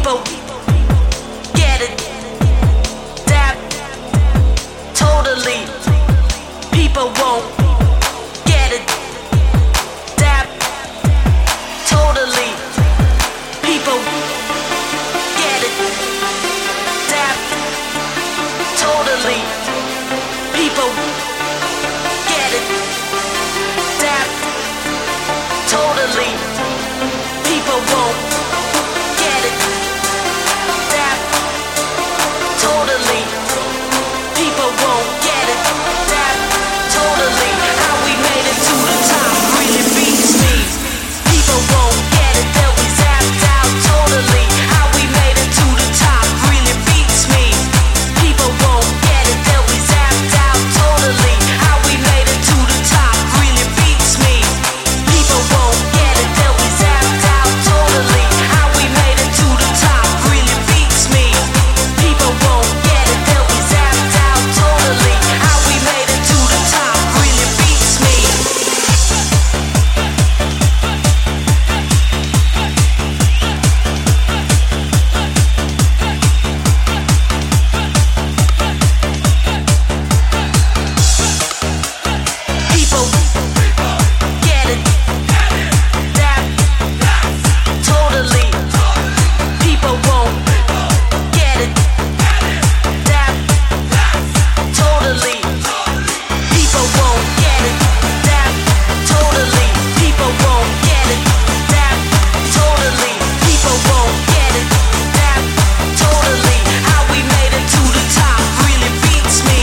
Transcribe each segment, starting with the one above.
People get it, dap, totally. People won't get it, dap, totally. People get it, dap, totally. People get it, dap, totally. People won't get it, dap, totally. People won't get it, dap, totally. How we made it to the top really beats me. People won't get it, they'll be zapped out totally. How we made it to the top really beats me. People won't get it, they'll be zapped out totally. How we made it to the top really beats me. People won't get it, they'll be zapped out totally. How we made it to the top really beats me. People won't get it, they'll be zapped out totally. How we made it to the top really beats me. People get it, dap, totally. People won't get it, dap, totally. People won't get it, dap, totally. People won't get it, dap, totally. People won't get it, dap, totally. How we made it to the top really beats me.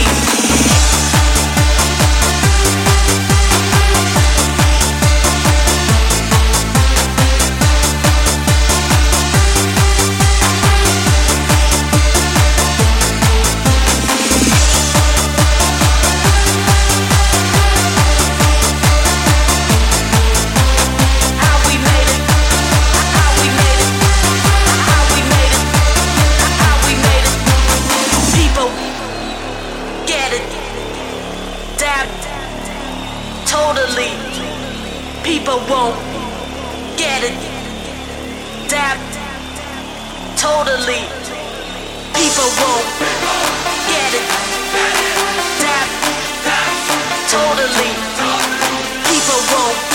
How we made it, how we made it, how we made it, how we made it. People get it, dap, totally. People won't get it, dap, totally. People won't get it, dap, totally. People won't